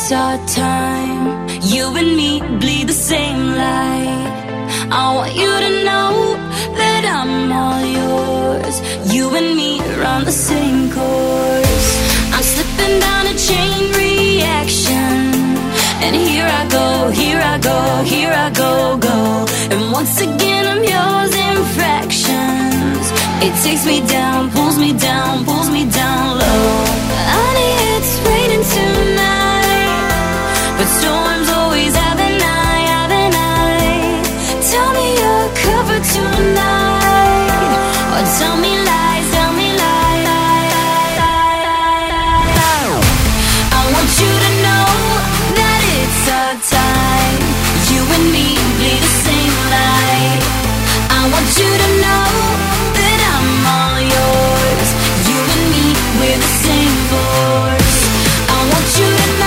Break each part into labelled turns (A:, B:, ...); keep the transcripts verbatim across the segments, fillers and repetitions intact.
A: it's our time. You and me bleed the same light. I want you to know that I'm all yours. You and me run the same course. I'm slipping down a chain reaction, and here I go, here I go, here I go, go. And once again I'm yours in fractions. It takes me down, pulls me down, pulls me down low. Honey, it's raining tonight, but storms always have an eye, have an eye. Tell me you're covered tonight, or tell me lies, tell me lies. I want you to know that it's our time. You and me bleed the same light. I want you to know that I'm all yours. You and me, we're the same force. I want you to know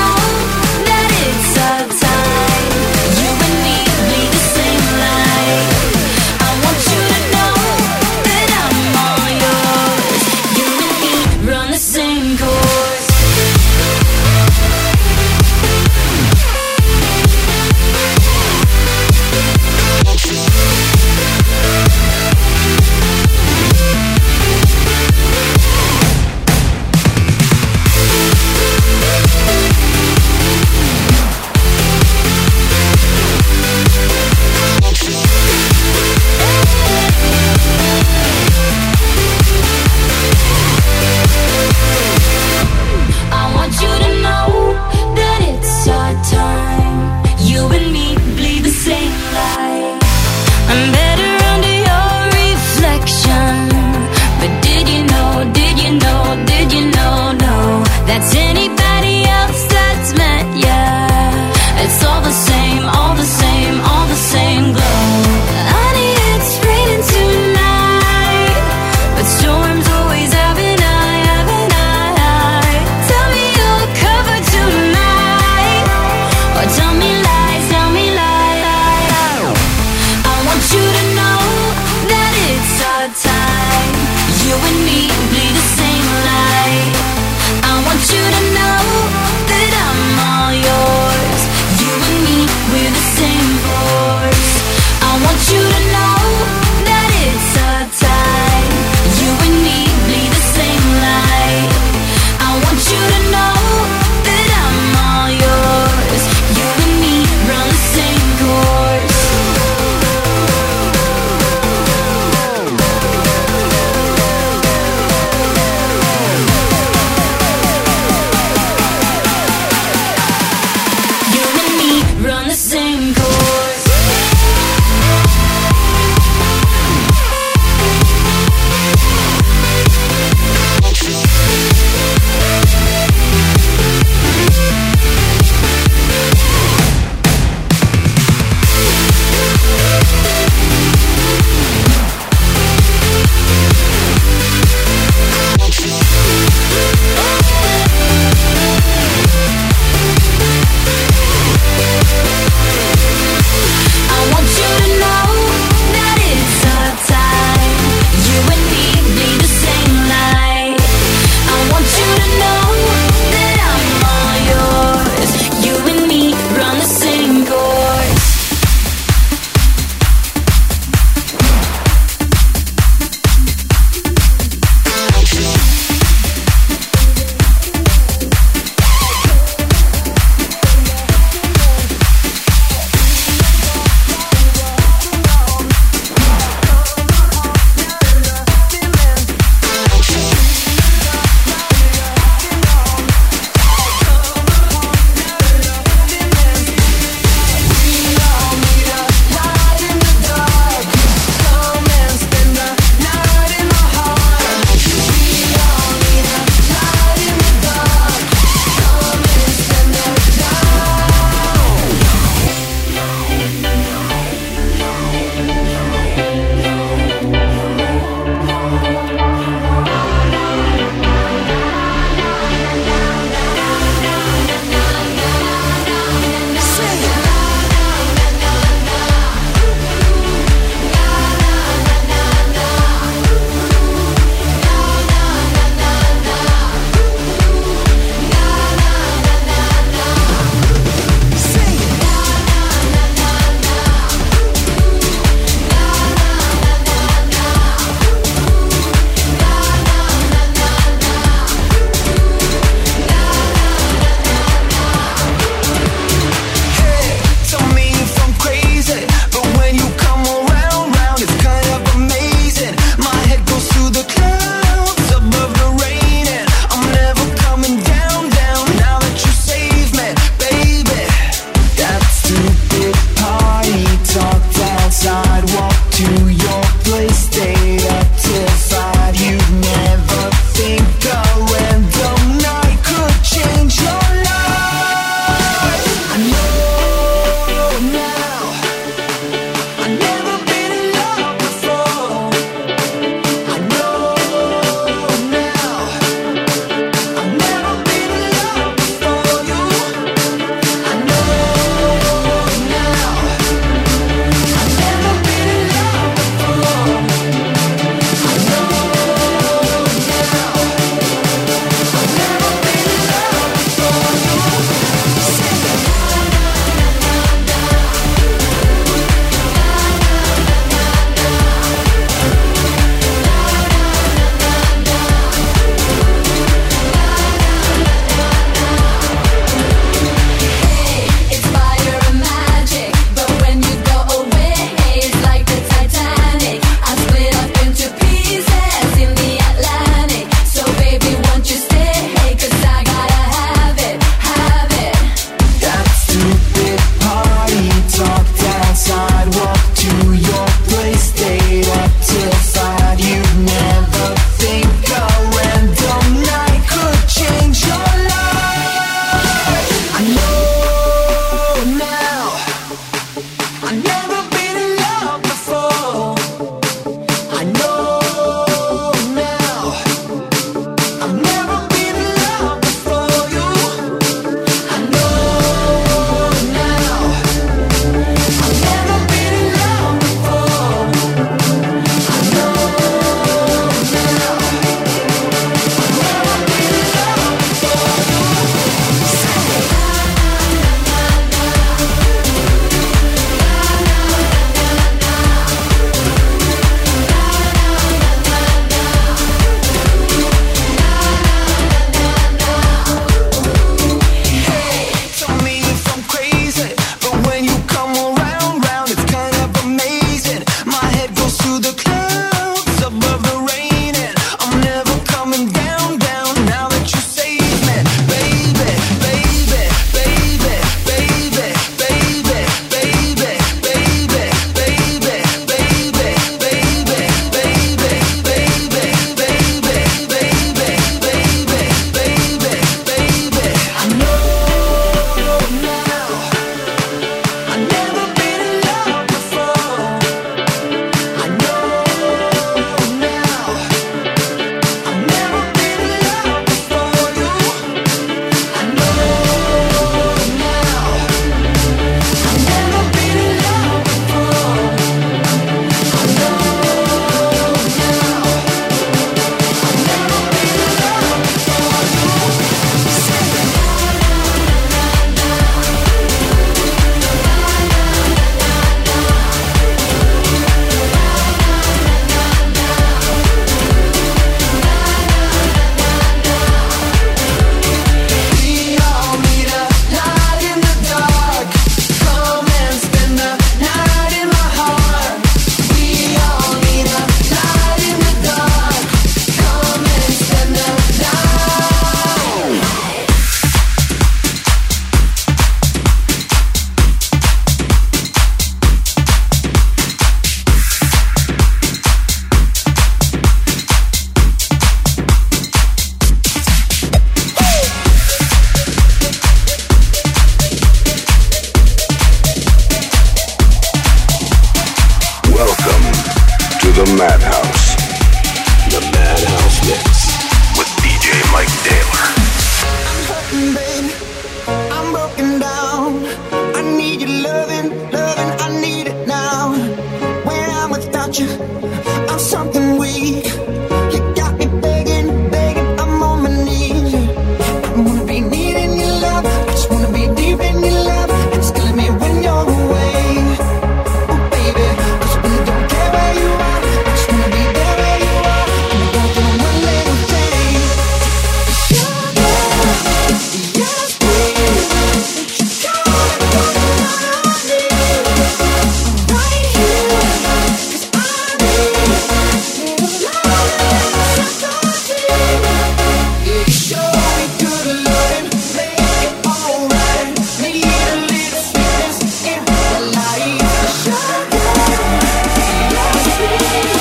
B: Madhouse. The Madhouse Mix with D J Mike Taylor.
C: I'm hurting, baby. I'm broken down. I need your loving, loving. I need it now. When I'm without you, I'm something weak. You got me begging, begging. I'm on my knees. I wanna be needing your love. I just wanna be deep in your love. And it's killing me when you're away. Oh, baby, 'cause I really don't care where you are. I just wanna be there where you are. And we're going through one little day. Sugar, yes, please. Won't you come and put it down on me? I'm right here, 'cause I need a little love and sympathy. Yeah, you show me good loving, make it alright. Need a little sweetness in my life. Sugar, yes, please.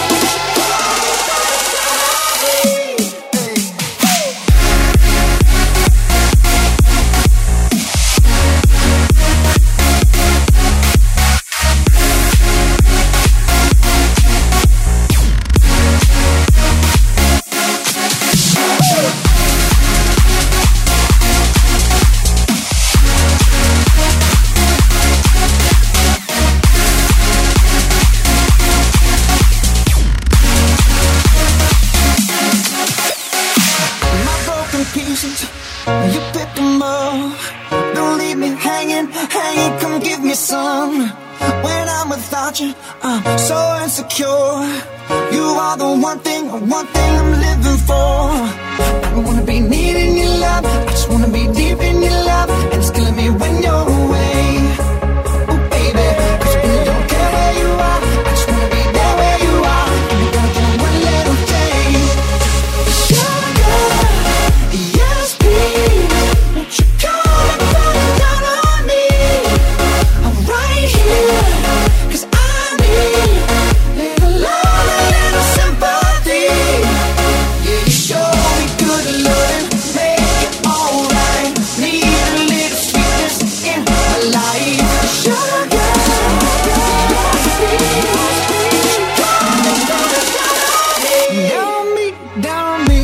C: My broken pieces, you pick them up. Don't leave me hanging, hanging, come give me some. When I'm without you, I'm so insecure. You are the one thing, one thing I'm living for. I don't wanna be needing your love, I just wanna be deep in your love. And it's killing me when you're away. Oh baby, 'cause I really don't care where you are. I just wanna be there where you are. And we're gonna get one little day. Sugar, yes please. Won't you come and put it down on me? I'm right here, 'cause I need a little love, a little sympathy. Yeah, you show me good loving, make it alright. Need a little sweetness in my life. Sugar, yes please. Won't you come and put it down on me? Down on me, down on me.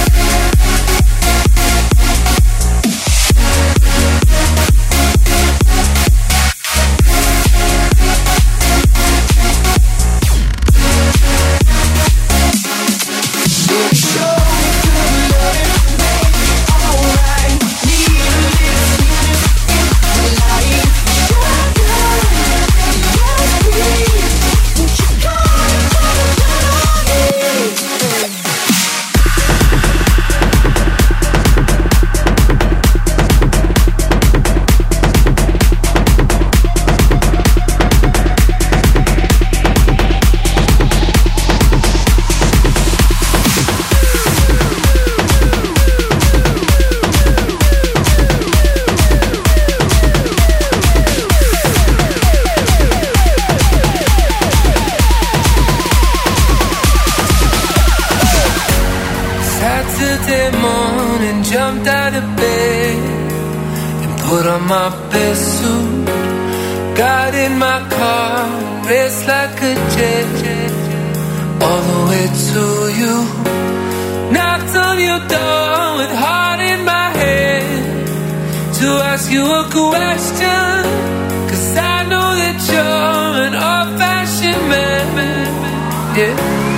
D: Saturday morning, jumped out of bed and put on my best suit. Got in my car, raced like a jet, all the way to you. Knocked on your door with heart in my head to ask you a question, 'cause I know that you're an old-fashioned man. Yeah.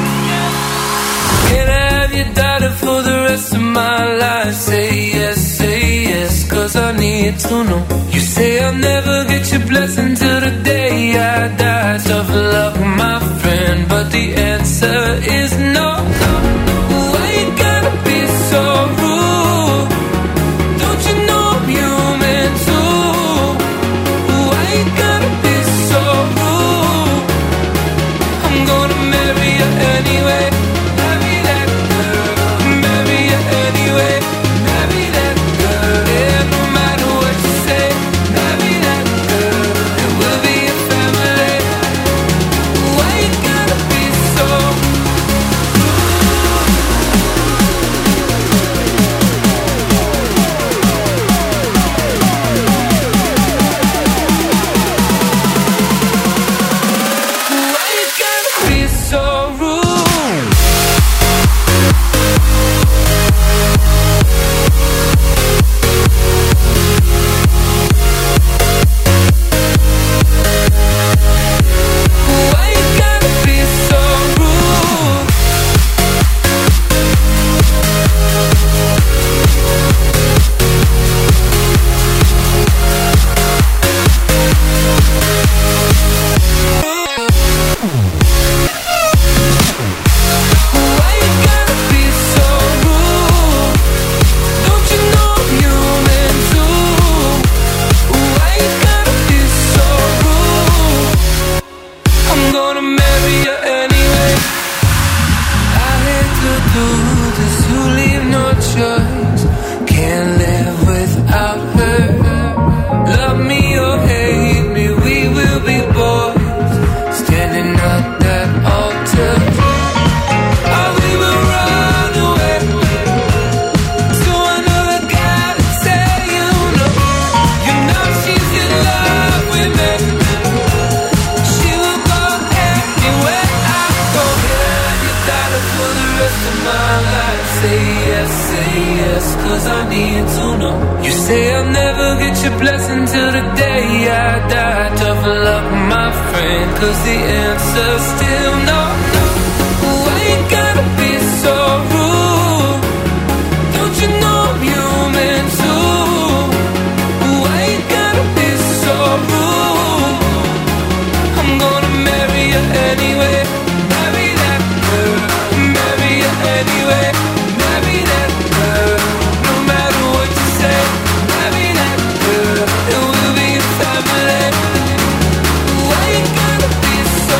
D: Can I have your daughter for the rest of my life? Say yes, say yes, 'cause I need to know. You say I'll never get your blessing till the day I die. Tough luck, my friend, but the answer is no. Why you gotta be so rude? Don't you know I'm human too? Why you gotta be so rude? I'm gonna marry you anyway. Marry that girl. Marry you anyway. Marry that girl. Yeah, no matter what you say. Marry that girl. It will be luck, my friend, 'cause the answer's still no, no. Why you gotta be so rude? Don't you know I'm human too? Why you gotta be so rude? I'm gonna marry you anyway. Marry that girl. Marry you anyway. Marry that girl. No matter what you say. Marry that girl. It will be a family. Why you gotta be so?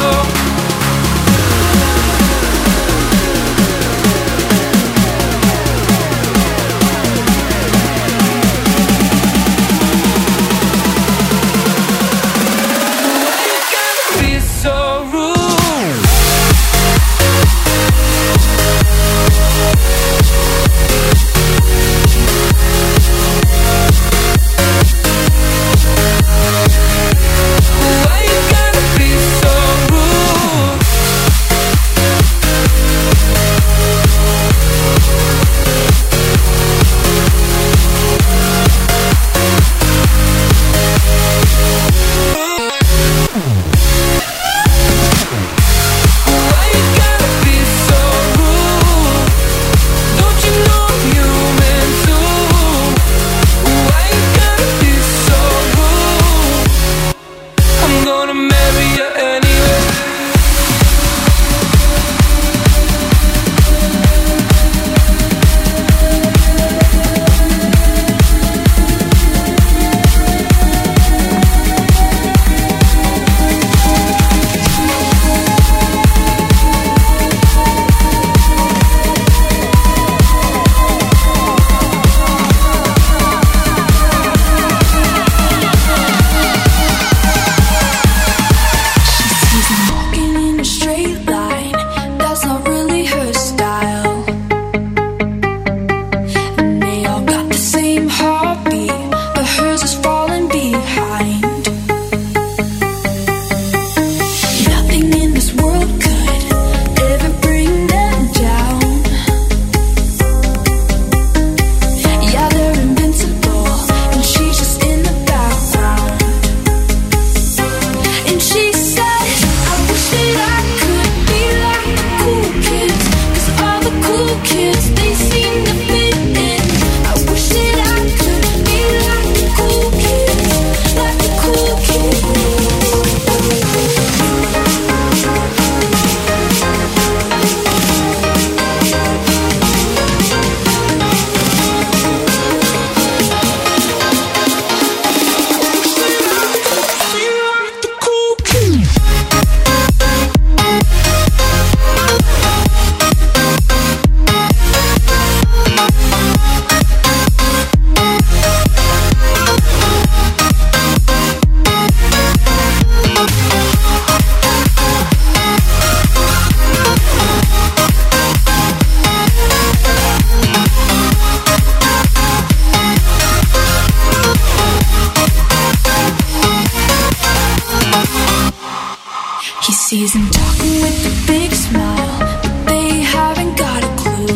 A: sees them talking with a big smile, but they haven't got a clue.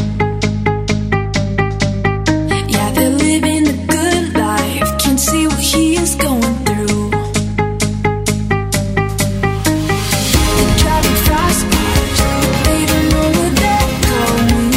A: Yeah, they're living the good life, can't see what he is going through. They're driving fast cars, they don't know where they're going.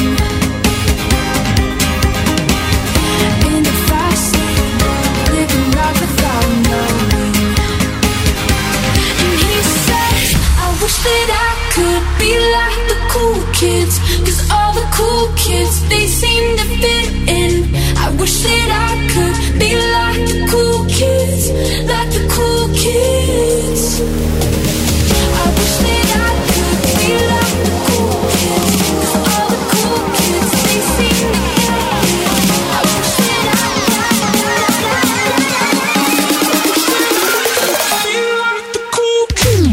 A: In the fast lane, living life without knowing. And he says, I wish that I could be like the cool kids, 'cause all the cool kids, they seem to fit in. I wish that I could be like the cool kids, like the cool kids. I wish that I could be like the cool kids, 'cause all the cool kids, they seem to fit in. I wish that I could be like the cool kids.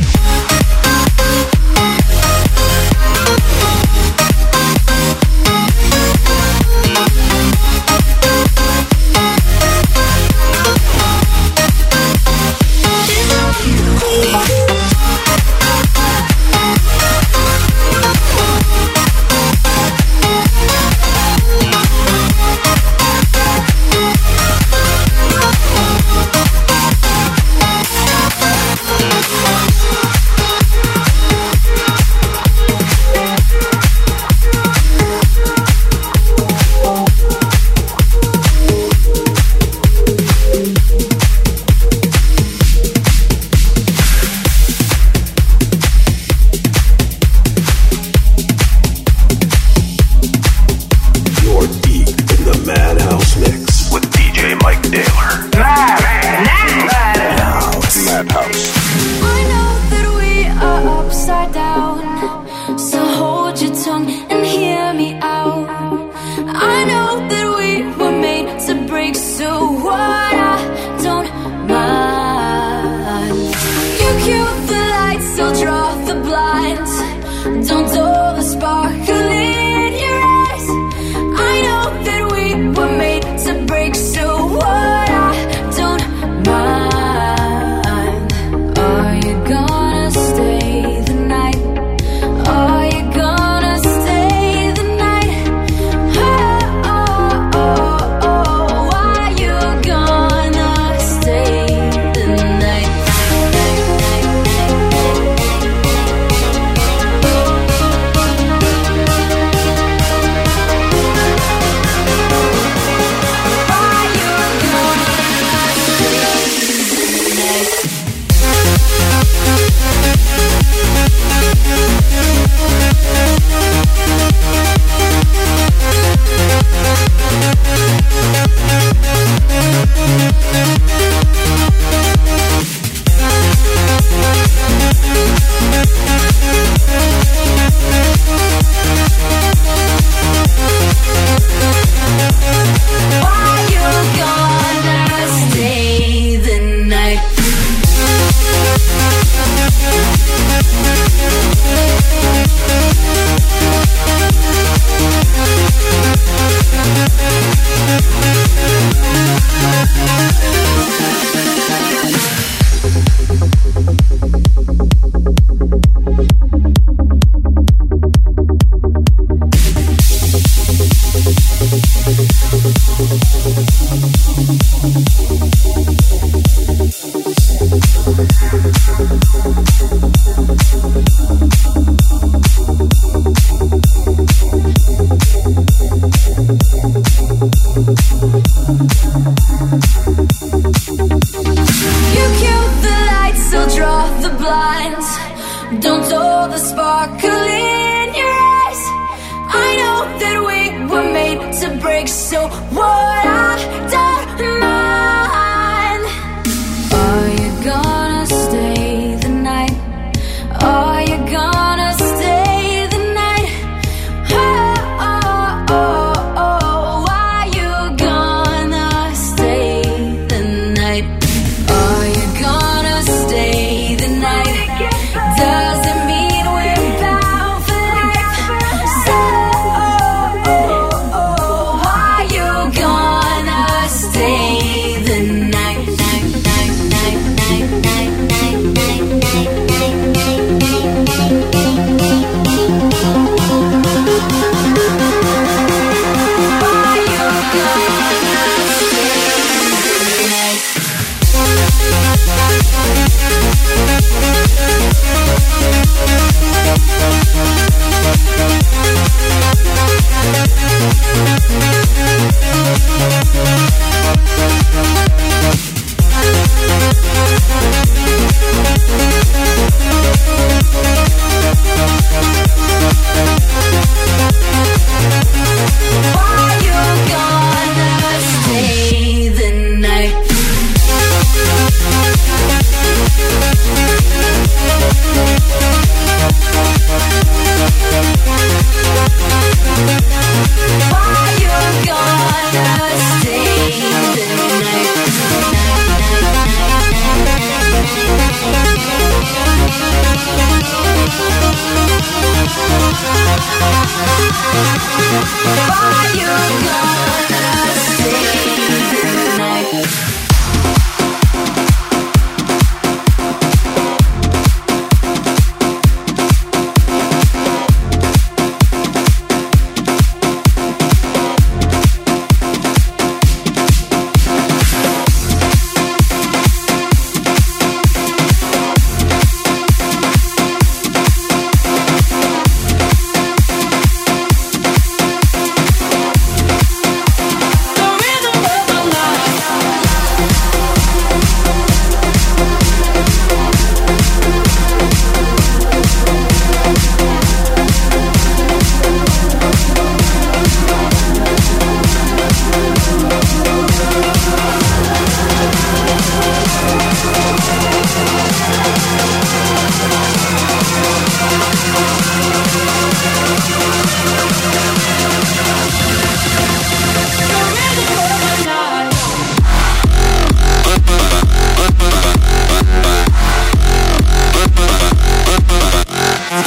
B: Madhouse.
A: I know that we are upside down, so hold your tongue and hear me out. I know that we were made to break, so what? I don't mind. You cue the lights, I'll draw the blinds. Don't dull the sparkle in your eyes. I know that we were made to break, so what? I don't mind. Are you gonna stay the night? Are you gonna stay the night? Oh, oh, oh, oh. Are you gonna stay the night? Are you gonna stay the night? Are you gonna stay the night? You cue the lights, I'll draw the blinds. Don't dull the sparkle in your eyes. I know that we were made to break, so what? I don't mind. Are you gonna stay the night? Are you gonna stay the night? Oh, oh, oh, oh. Are you gonna stay the night? Are you gonna stay the night? Doesn't mean we're bound for life. So, oh, oh, oh. Are you gonna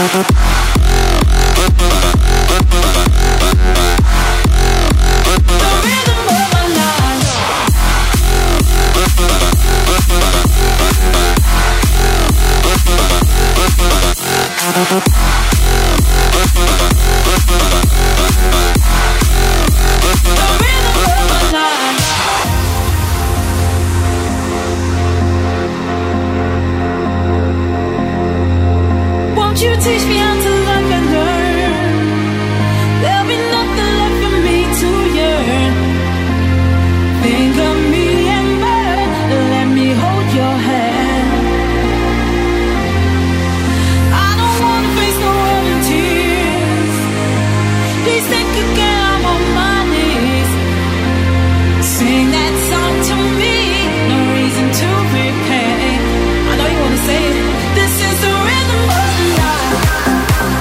E: This is the rhythm of the night.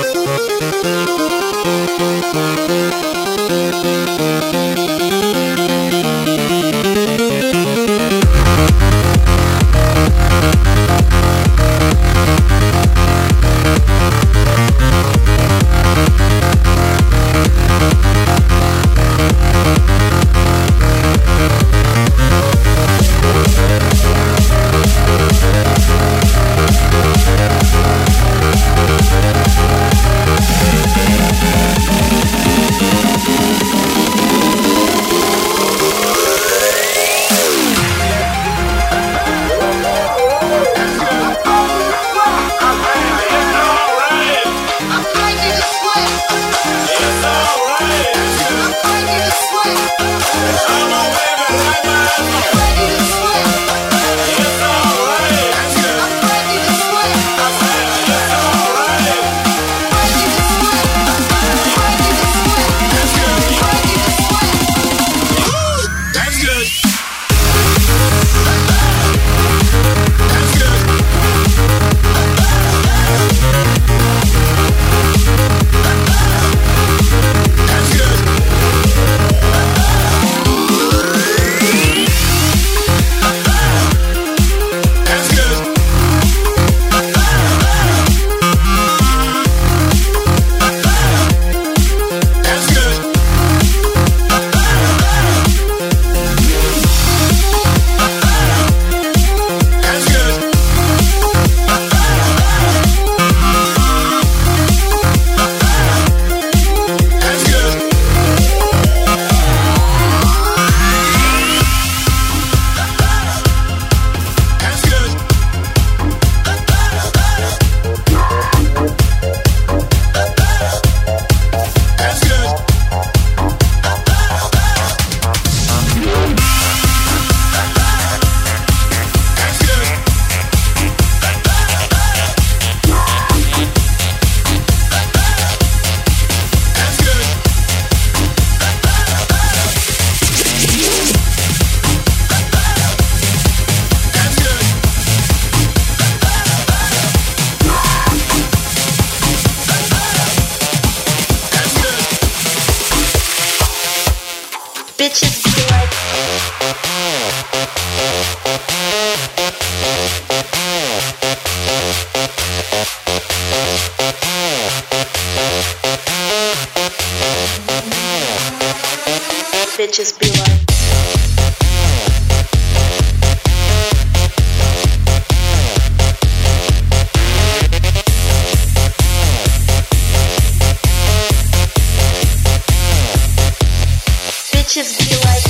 E: Bitches be like Bitches be like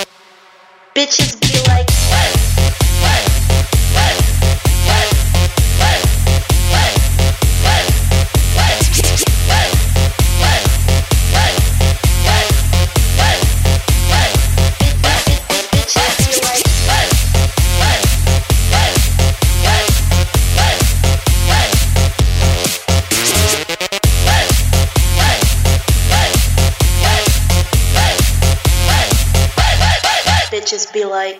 E: Bitches be like bitches be like.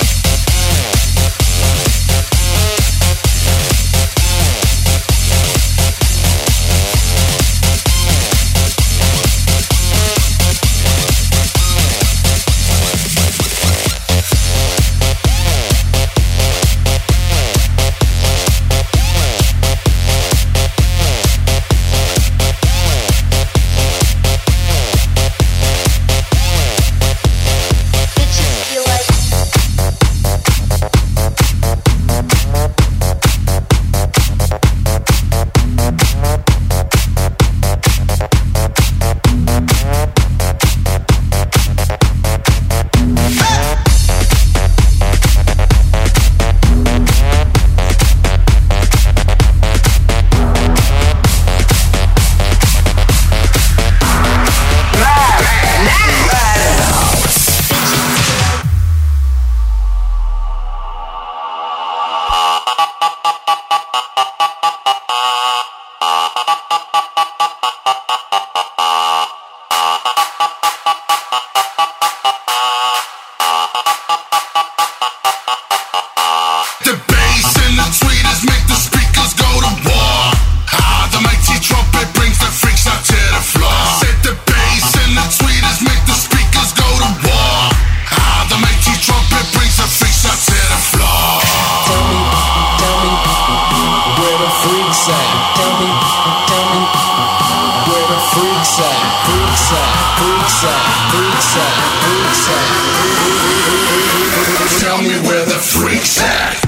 B: Tell me where the freaks at.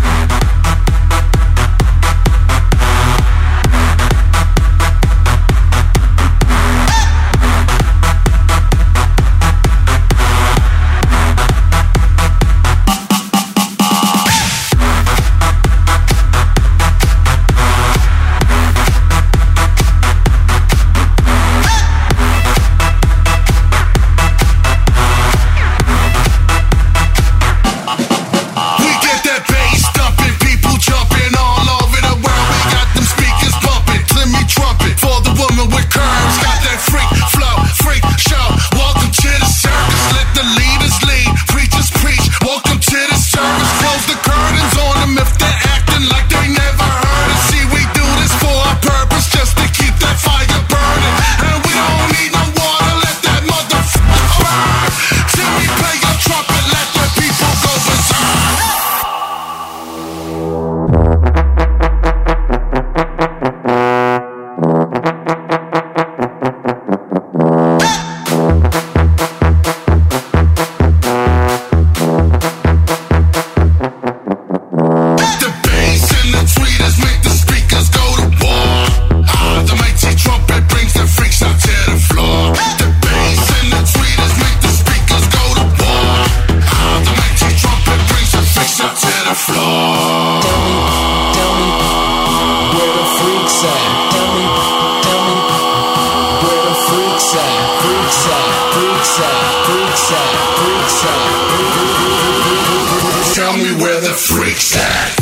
B: Tell me where the freaks at.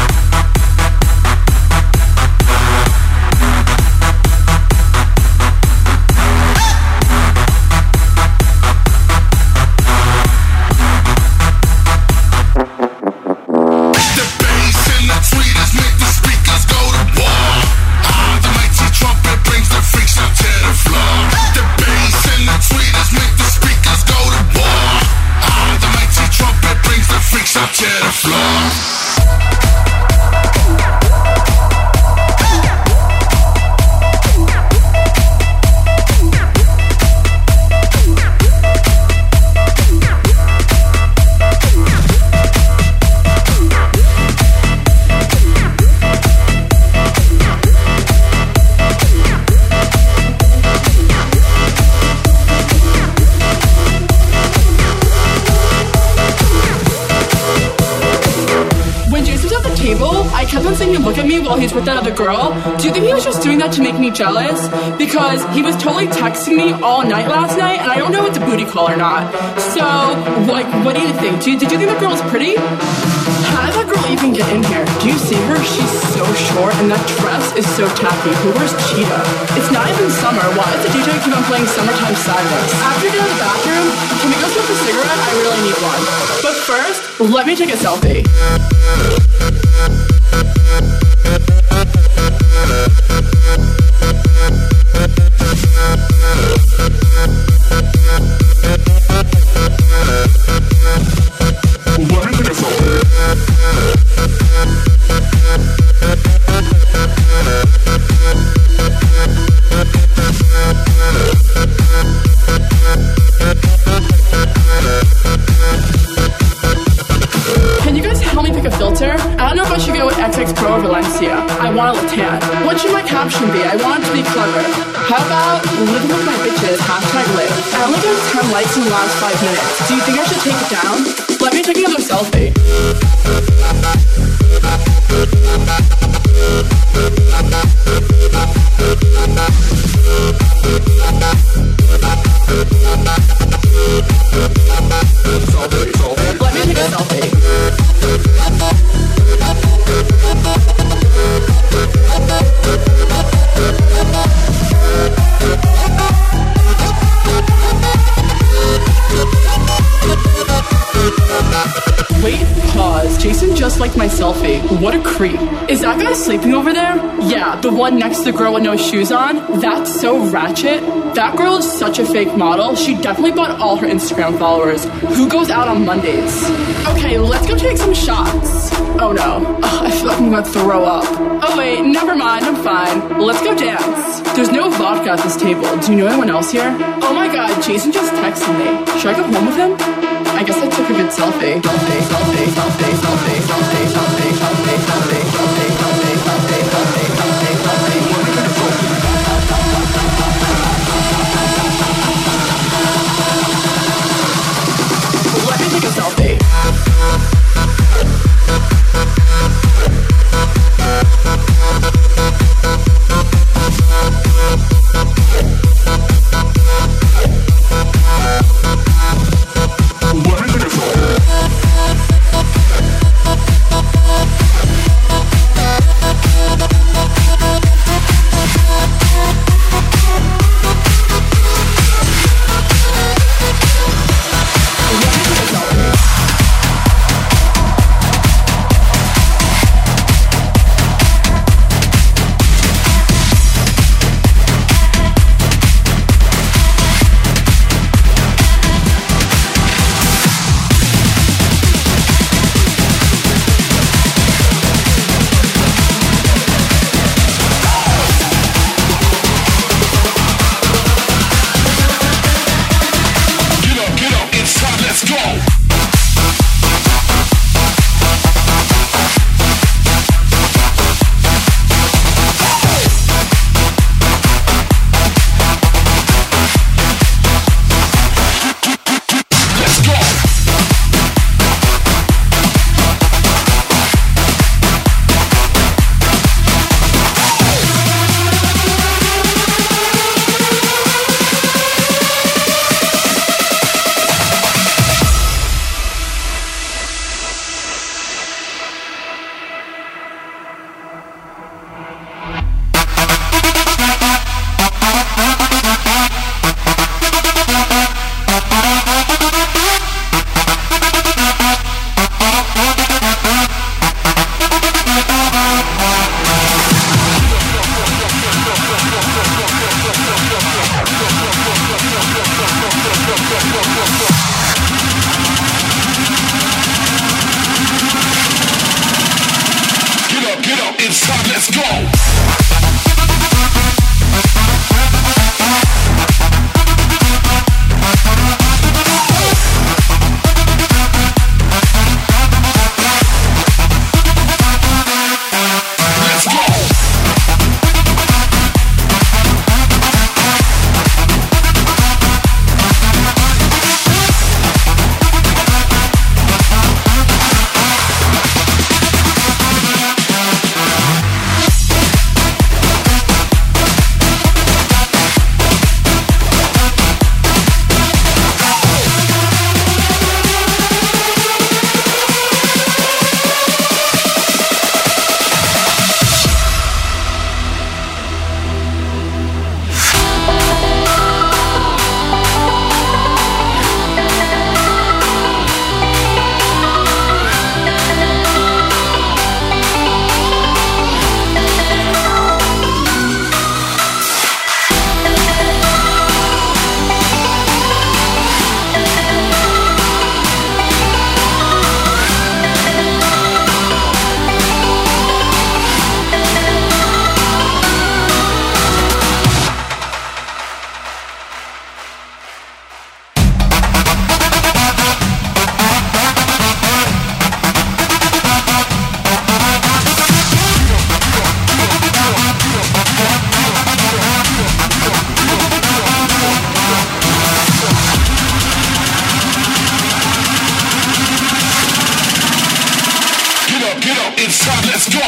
B: To the floor.
F: I kept on seeing him look at me while he's with that other girl. Do you think he was just doing that to make me jealous? Because he was totally texting me all night last night, and I don't know if it's a booty call or not. So, like, what do you think? Do you, did you think the girl was pretty? How did that girl barely even get in here. Do you see her? She's so short, and that dress is so tacky. Who wears cheetah? It's not even summer. Why does the D J keep on playing Summertime Sadness? After you get out of the bathroom, can we go smoke a cigarette? I really need one. But first, let me take a selfie. Can you guys help me pick a filter? I don't know if I should go with X X Pro or Valencia. I want a Latan. What should my caption be? I want it to be clever. How about living with my bitches, hashtag live. I only got ten likes in the last five minutes. Do you think I should take it down? Let me take another selfie. Let me take a selfie. Wait, pause. Jason just liked my selfie. What a creep. Is that guy sleeping over there? Yeah, the one next to the girl with no shoes on? That's so ratchet. That girl is such a fake model. She definitely bought all her Instagram followers. Who goes out on Mondays? Okay, let's go take some shots. Oh no. Ugh, I feel like I'm gonna throw up. Oh wait, never mind, I'm fine. Let's go dance. There's no vodka at this table. Do you know anyone else here? Oh my god, Jason just texted me. Should I go home with him? I guess I took a good selfie. Selfie, selfie, selfie, selfie, selfie, selfie, selfie, selfie, selfie, selfie, selfie, selfie, selfie, selfie. Let me take a selfie.
G: inside, let's go.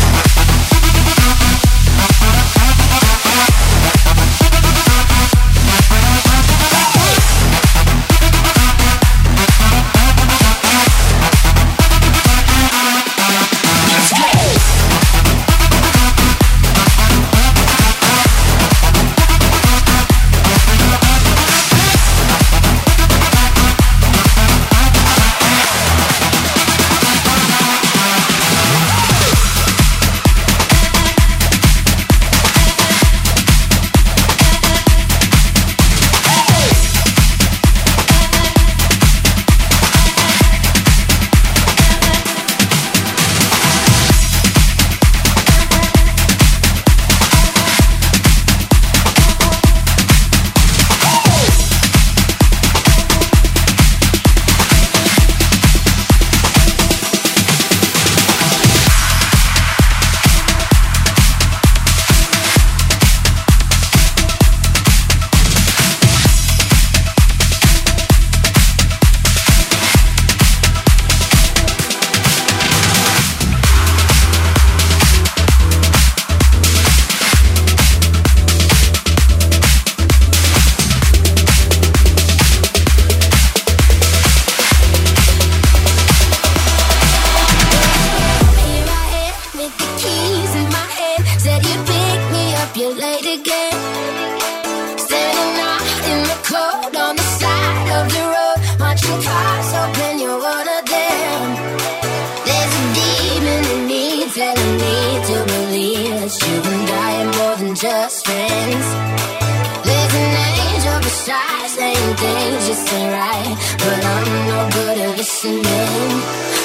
H: Just friends. There's an angel beside saying things just ain't right, but I'm no good at listening.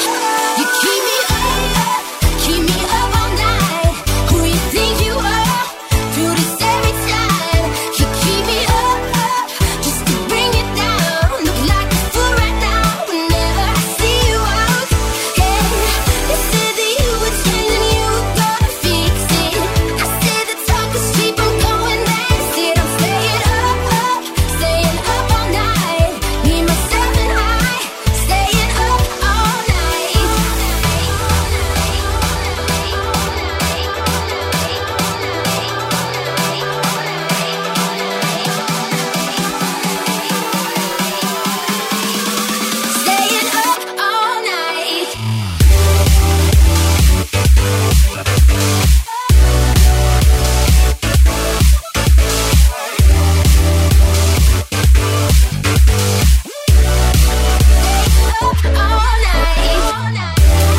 H: You keep me up, keep me up all night. Who you think you are? Do this every time. You keep me up, up just to bring it down. Look like a fool right now whenever I see you out. Hey, they said that you would change and you were gonna fix it. I said the talk is cheap, I'm going nasty. I'm staying up, up, staying up all night. Me, myself, and I, staying up all night. Staying up all night. Up all night.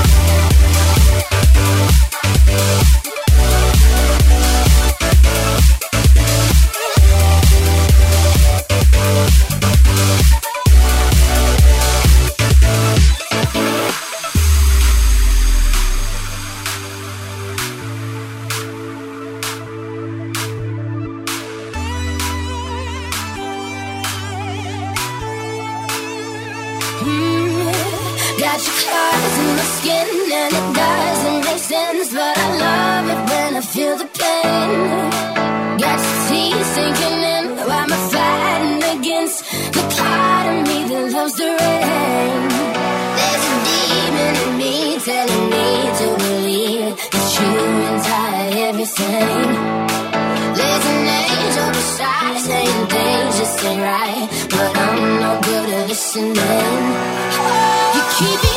H: Got your claws in my skin and it doesn't make sense, but I love it when I feel the pain. Got your teeth sinking in while I'm fighting against the part of me that loves the rain. There's a demon in me telling me to believe that you entire everything. There's an angel beside saying things just ain't right, but I'm no good at listening. You keep